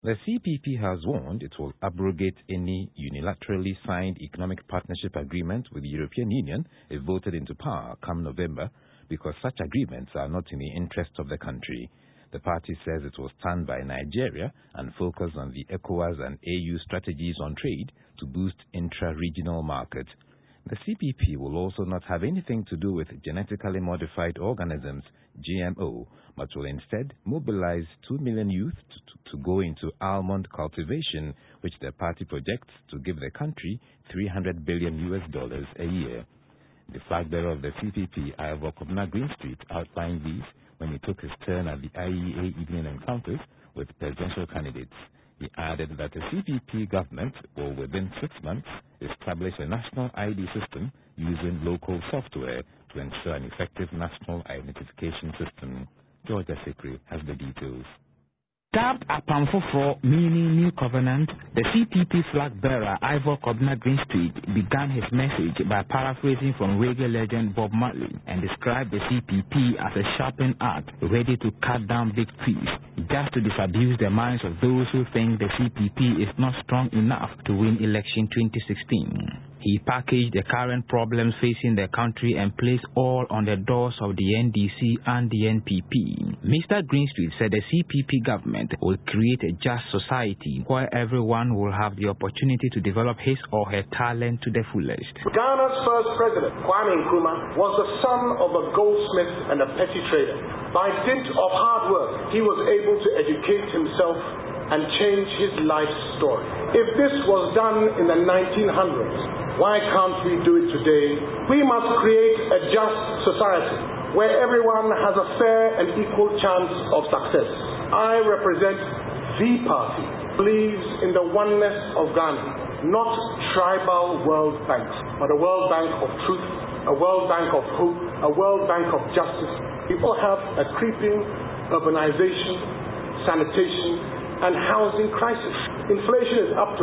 The CPP has warned it will abrogate any unilaterally signed economic partnership agreement with the European Union if voted into power come November, because such agreements are not in the interest of the country. The party says it will stand by Nigeria and focus on the ECOWAS and AU strategies on trade to boost intra-regional markets. The CPP will also not have anything to do with genetically modified organisms, GMO, but will instead mobilize 2 million youth to go into almond cultivation, which the party projects to give the country $300 billion a year. The flag bearer of the CPP, Ivor Kobna Greenstreet, outlined these when he took his turn at the IEA evening encounters with presidential candidates. He added that the CPP government will within 6 months establish a national ID system using local software to ensure an effective national identification system. George Asekri has the details. Dubbed Apamfofo, meaning New Covenant, the CPP flag bearer Ivor Kobna Greenstreet began his message by paraphrasing from reggae legend Bob Marley and described the CPP as a sharpened axe ready to cut down big trees, just to disabuse the minds of those who think the CPP is not strong enough to win election 2016. He packaged the current problems facing the country and placed all on the doors of the NDC and the NPP. Mr. Greenstreet said the CPP government will create a just society where everyone will have the opportunity to develop his or her talent to the fullest. Ghana's first president, Kwame Nkrumah, was the son of a goldsmith and a petty trader. By dint of hard work, he was able to educate himself and change his life story. If this was done in the 1900s, why can't we do it today? We must create a just society where everyone has a fair and equal chance of success. I represent the party, believes in the oneness of Ghana, not tribal world banks, but a world bank of truth, a world bank of hope, a world bank of justice. People have a creeping urbanization, sanitation, and housing crisis. Inflation is up to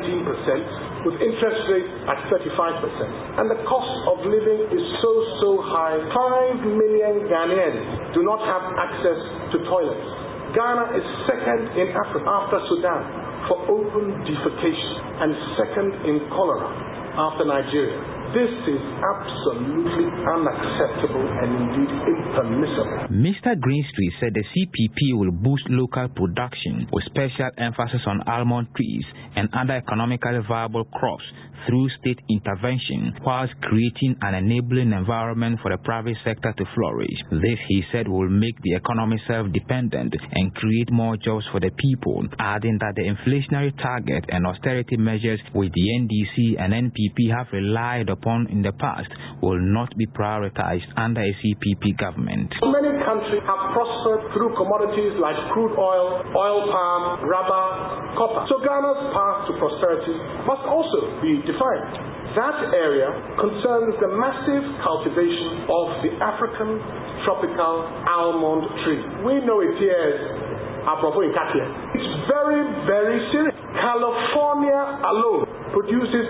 19%, with interest rates at 35%. And the cost of living is so high, 5 million Ghanaians do not have access to toilets. Ghana is second in Africa after Sudan for open defecation and second in cholera after Nigeria. This is absolutely unacceptable and indeed impermissible. Mr. Greenstreet said the CPP will boost local production with special emphasis on almond trees and other economically viable crops through state intervention, whilst creating an enabling environment for the private sector to flourish. This, he said, will make the economy self-dependent and create more jobs for the people, adding that the inflationary target and austerity measures which the NDC and NPP have relied upon in the past will not be prioritized under a CPP government. Many countries have prospered through commodities like crude oil, oil palm, rubber, copper. So Ghana's path to prosperity must also be defined. That area concerns the massive cultivation of the African tropical almond tree. We know it here as Aprofo Nkatia. It's very serious. California alone produces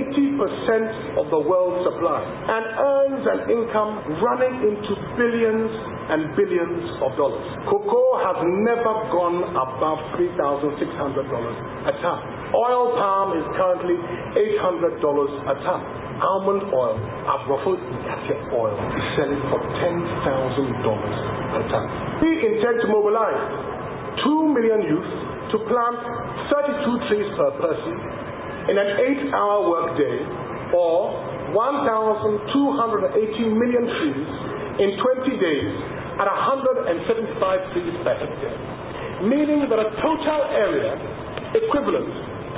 80% of the world's supply and earns an income running into billions and billions of dollars. Cocoa has never gone above $3,600 a ton. Oil palm is currently $800 a ton. Almond oil, Aprofo Nkatia oil, is selling for $10,000 per ton. We intend to mobilize 2 million youth to plant 32 trees per person in an 8-hour workday, or 1,280 million trees in 20 days at 175 trees per hectare, meaning that a total area equivalent to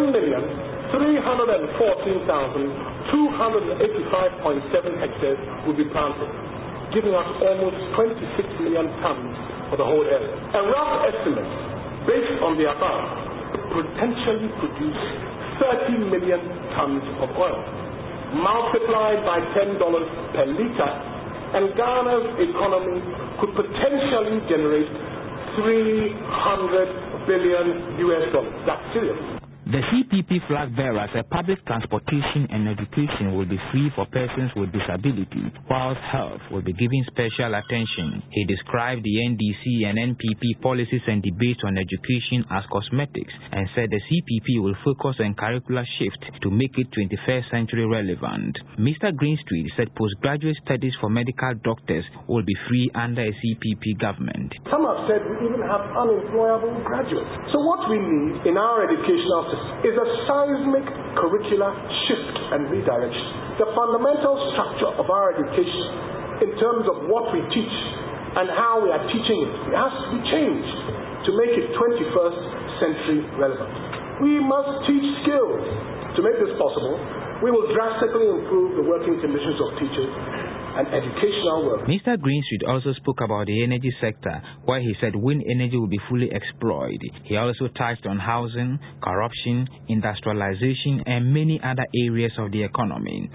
7,314,285.7 hectares will be planted, giving us almost 26 million tons for the whole area. A rough estimate based on the above could potentially produce 30 million tons of oil, multiplied by $10 per liter, and Ghana's economy could potentially generate $300 billion. That's serious. The CPP flag bearer said public transportation and education will be free for persons with disability, whilst health will be given special attention. He described the NDC and NPP policies and debates on education as cosmetics and said the CPP will focus on curricular shift to make it 21st century relevant. Mr. Greenstreet said postgraduate studies for medical doctors will be free under a CPP government. Some have said we even have unemployable graduates. So what we need in our educational system is a seismic curricular shift and redirection. The fundamental structure of our education in terms of what we teach and how we are teaching it has to be changed to make it 21st century relevant. We must teach skills. To make this possible, we will drastically improve the working conditions of teachers and educational work. Mr. Greenstreet also spoke about the energy sector, where he said wind energy will be fully exploited. He also touched on housing, corruption, industrialization, and many other areas of the economy.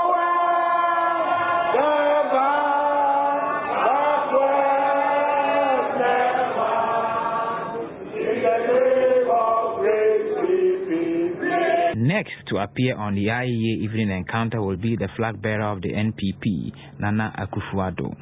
Next to appear on the IEA Evening Encounter will be the flag bearer of the NPP, Nana Akufo-Addo.